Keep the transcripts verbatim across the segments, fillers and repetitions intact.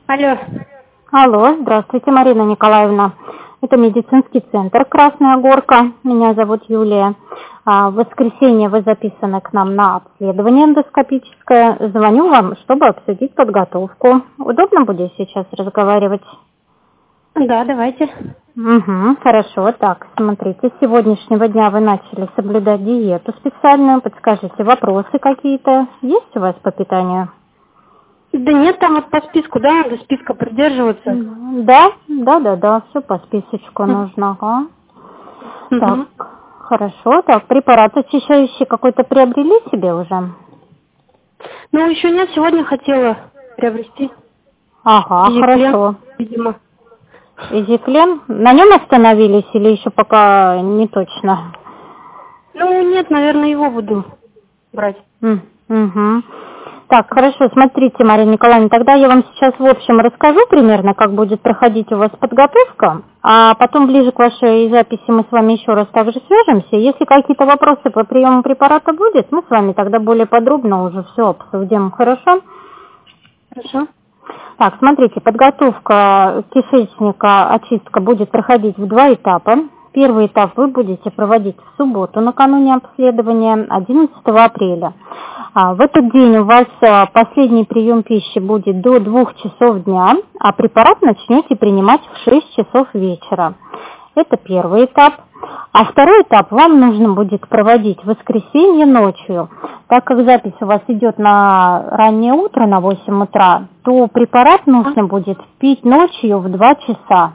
Алло. Алло, здравствуйте, Марина Николаевна. Это медицинский центр «Красная горка». Меня зовут Юлия. А, В воскресенье вы записаны к нам на обследование эндоскопическое. Звоню вам, чтобы обсудить подготовку. Удобно будет сейчас разговаривать? Да, давайте. Угу, хорошо. Так, смотрите, с сегодняшнего дня вы начали соблюдать диету специальную. Подскажите, вопросы какие-то есть у вас по питанию? Да нет, там вот по списку, да, надо списка придерживаться. Да, да, да, да, все по списочку нужно. Ага. Угу. Так, хорошо. Так, препарат очищающий какой-то приобрели себе уже? Ну, еще нет, сегодня хотела приобрести. Ага, Изиклен, хорошо. видимо. Изиклен? На нем остановились или еще пока не точно? Ну, нет, наверное, его буду брать. М, Угу. Так, хорошо, смотрите, Марина Николаевна, тогда я вам сейчас в общем расскажу примерно, как будет проходить у вас подготовка, а потом ближе к вашей записи мы с вами еще раз также свяжемся. Если какие-то вопросы по приему препарата будет, мы с вами тогда более подробно уже все обсудим, хорошо? Хорошо. Так, смотрите, подготовка кишечника, очистка будет проходить в два этапа. Первый этап вы будете проводить в субботу, накануне обследования, одиннадцатого апреля. А, в этот день у вас а, последний прием пищи будет до двух часов дня, а препарат начнете принимать в шесть часов вечера. Это первый этап. А второй этап вам нужно будет проводить в воскресенье ночью. Так как запись у вас идет на раннее утро, на восемь утра, то препарат нужно будет пить ночью в два часа.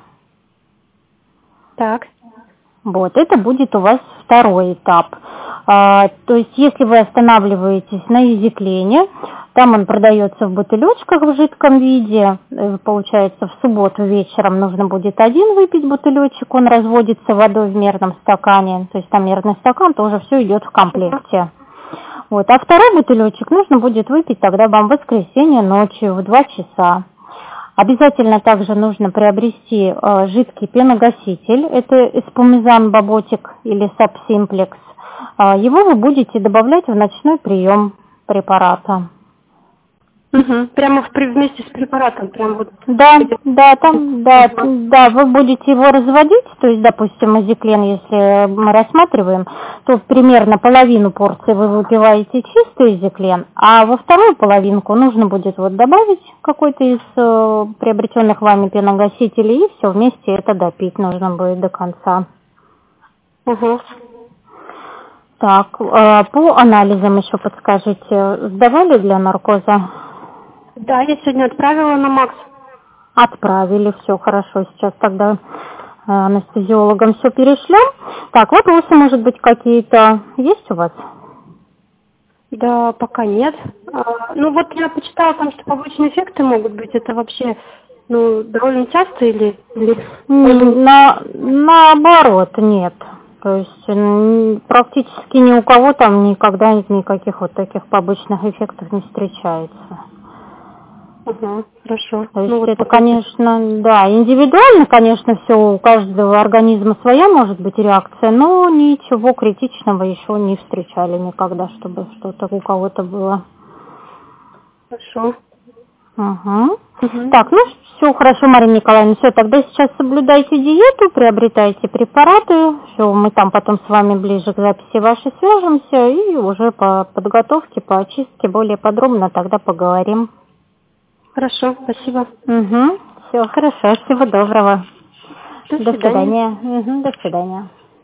Так. Вот, это будет у вас второй этап. А, то есть, если вы останавливаетесь на изиклене, там он продается в бутылечках в жидком виде, э, получается, в субботу вечером нужно будет один выпить бутылечек, он разводится водой в мерном стакане, то есть там мерный стакан, тоже все идет в комплекте. Вот, а второй бутылечек нужно будет выпить тогда вам в воскресенье ночью в два часа. Обязательно также нужно приобрести э, жидкий пеногаситель, это эспумизан Баботик или Сабсимплекс. Э, его вы будете добавлять в ночной прием препарата. Угу. Прямо в, при- вместе с препаратом, прям вот. Да, да, там, да, да, вы будете его разводить, то есть, допустим, изиклен, если мы рассматриваем, то примерно половину порции вы выпиваете чистый изиклен, а во вторую половинку нужно будет вот добавить какой-то из э, приобретенных вами пеногасителей, и все вместе это допить нужно будет до конца. Угу. Так, э, по анализам еще подскажите, сдавали для наркоза? Да, я сегодня отправила на МАКС. Отправили, все хорошо. Сейчас тогда э, анестезиологам все перешлем. Так, вопросы, может быть, какие-то есть у вас? Да, пока нет. А, ну вот я почитала там, что побочные эффекты могут быть. Это вообще, ну, довольно часто или... или... М, На, наоборот, нет. То есть м, практически ни у кого там никогда никаких вот таких побочных эффектов не встречается. Ага, хорошо. То есть Ну, вот это, пока- конечно, да, индивидуально, конечно, все у каждого организма своя может быть реакция, но ничего критичного еще не встречали никогда, чтобы что-то у кого-то было. Хорошо. Угу. Угу. Так, ну все хорошо, Марина Николаевна, все, тогда сейчас соблюдайте диету, приобретайте препараты, все, мы там потом с вами ближе к записи вашей свяжемся и уже по подготовке, по очистке более подробно тогда поговорим. Хорошо, спасибо. Угу. Все хорошо, всего доброго. До До свидания. свидания. Угу, до свидания.